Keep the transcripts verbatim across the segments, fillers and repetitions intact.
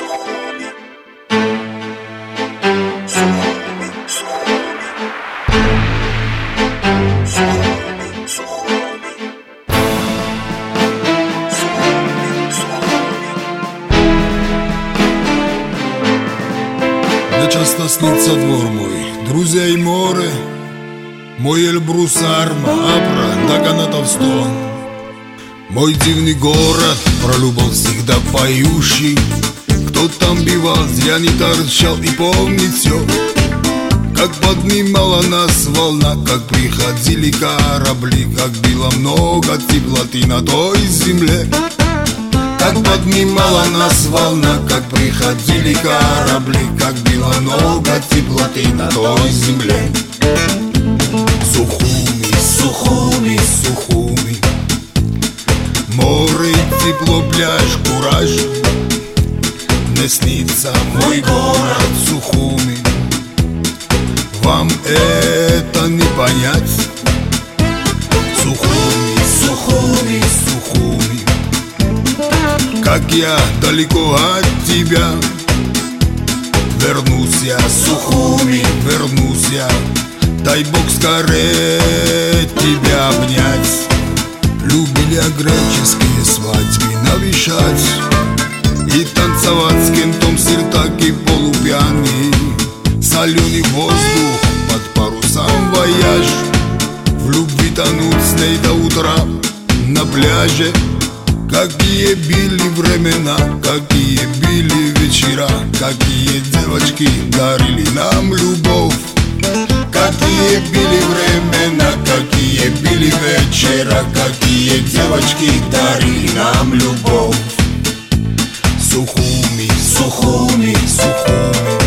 Сухуми, Сухуми, Сухуми, Сухуми, Сухуми, Сухуми. Мне часто снится двор мой, друзья и море, мой Эльбрус, Арма, Апра, Даганатов стон. Мой дивный город, про любовь всегда поющий. Кто там бивал, зря не торчал и помнит все. Как поднимала нас волна, как приходили корабли, как было много теплоты на той земле. Как поднимала нас волна, как приходили корабли, как было много теплоты на той земле. Сухуми, Сухуми, Сухуми, море, тепло, пляж, кураж. Мне снится мой город Сухуми. Вам это не понять. Сухуми, Сухуми, Сухуми, как я далеко от тебя. Вернусь я, Сухуми, вернусь я. Дай Бог скорее тебя обнять. Любили греческие свадьбы навещать и танцевать с кентом сиртаки полупьяный. Соленый воздух под парусом вояж. В любви тонуть с ней до утра на пляже. Какие были времена, какие были вечера, какие девочки дарили нам любовь. Какие были времена, какие были вечера, какие девочки дарили нам любовь. Сухуми, Сухуми, Сухуми,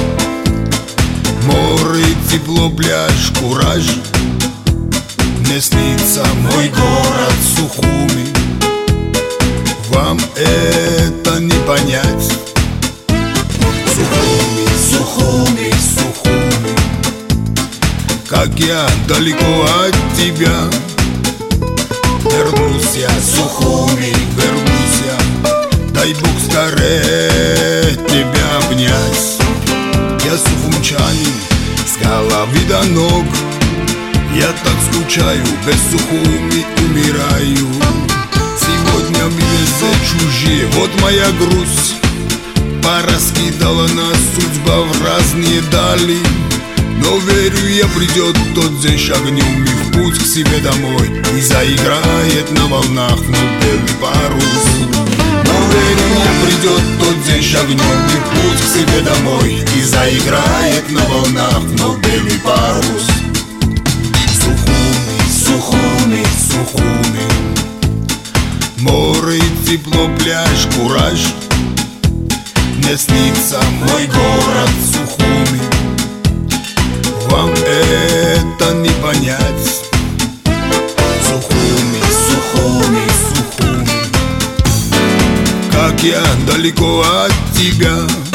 море, тепло, пляж, кураж. Мне снится мой город Сухуми. Вам это не понять. Сухуми, Сухуми, Сухуми, как я далеко от тебя. Вернусь я, Сухуми, вернусь я. Дай Бог скорее тебя обнять. Я сухумчанин с головы до ног. Я так скучаю, без Сухуми умираю. Сегодня мне везде чужие, вот моя грусть. Пораскидала нас судьба в разные дали. Но верю я, придет тот день, шагнем и в путь к себе домой. И заиграет на волнах вновь белый парус. Но верю я, придет тот день, шагнем и в путь к себе домой. И заиграет на волнах вновь белый парус. Сухуми, Сухуми, Сухуми, море, тепло, пляж, кураж. Мне снится мой город Сухуми. Вам это не понять. Сухуми, Сухуми, Сухуми, как я далеко от тебя.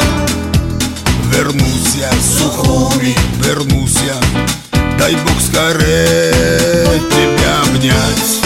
Вернусь я, Сухуми, вернусь я. Дай Бог скорее тебя обнять.